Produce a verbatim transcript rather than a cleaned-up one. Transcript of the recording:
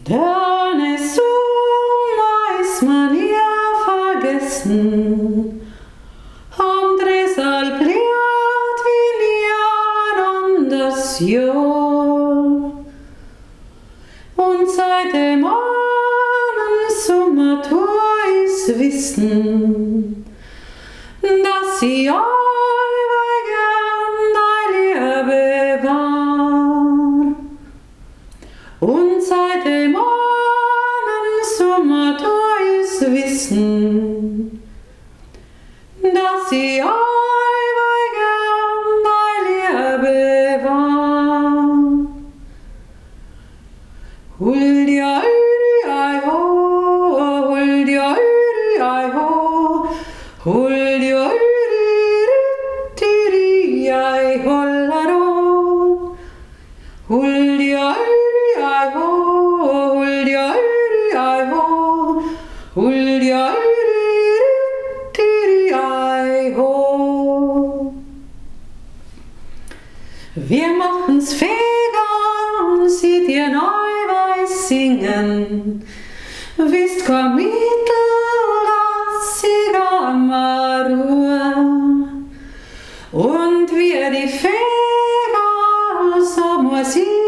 Deine Summe ist man ja vergessen, und deshalb lehrt wie nie das Jahr. Und seitdem allen Sommer ist wissen, dass sie allweg dein Liebe war. Und seitdem allen Sommer ist wissen, dass sie allweg dein Liebe war. Huldia, Huldia, ho, Huldia, Huldia, ho, Huldia, Huldia, hollaro, Huldia, Huldia, ho, Huldia, Huldia, ho, Huldia, Huldia, ho. Wir machen's vegan, seht ihr Neuweis singen, wisst kein Mittel, das sie gamma Ruhe. Und wir die Feger, so muss ich